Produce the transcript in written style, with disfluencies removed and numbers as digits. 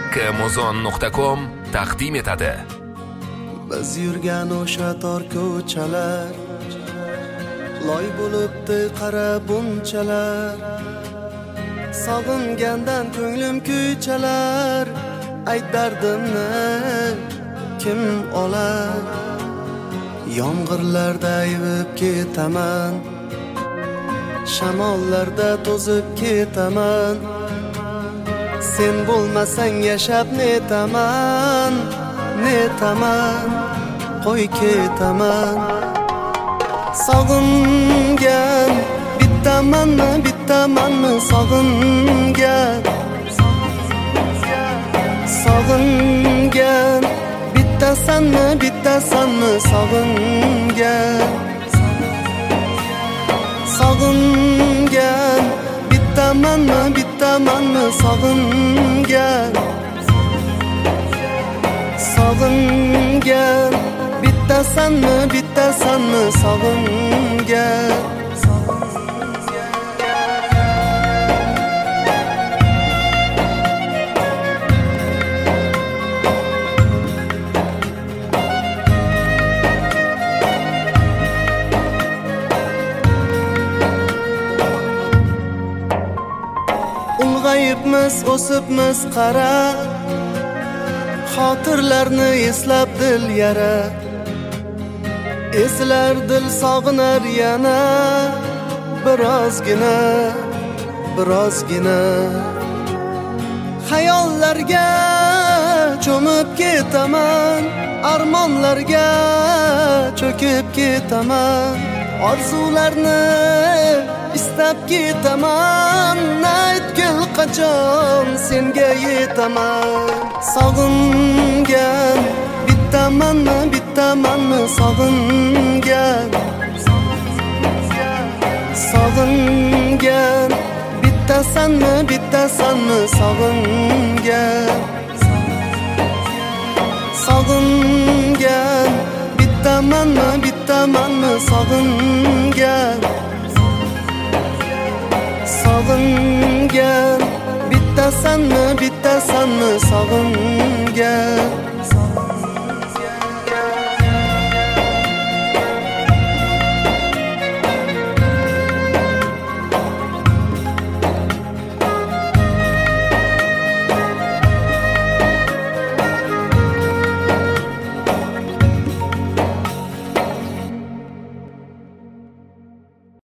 kmozon.com taqdim etadi. Biz yurgan o'sha tor ko'chalar, loy bo'libdi qara bunchalar. Sog'ingandan ko'nglim kuychalar, ayt dardimni kim olar? Yomg'irlarda yuvib ketaman, shamollarda to'zib ketaman. Sen bo'lmasang yashab netaman, netaman, qo'y ketaman. Sog'ingan bittamanmi sog'ingan, sog'ingan bittasanmi sog'ingan, sog'ingan bittamanmi sog'ingan, sog'ingan bittasanmi sog'ingan. Ulg'ayibmiz, o'sibmiz qara, xotirlarni eslab dil yara. Esilar dil sog'inar yana, birozgina, birozgina. Xayollarga cho'mib ketaman, armonlarga cho'kib ketaman. Orzularni istab ketaman, aytgil qachon senga yetaman. Sog'ingan bittamanmi sog'ingan, sog'ingan bittasanmi sog'ingan, sog'ingan bittamanmi sog'ingan, sog'ingan bittasanmi sog'ingan.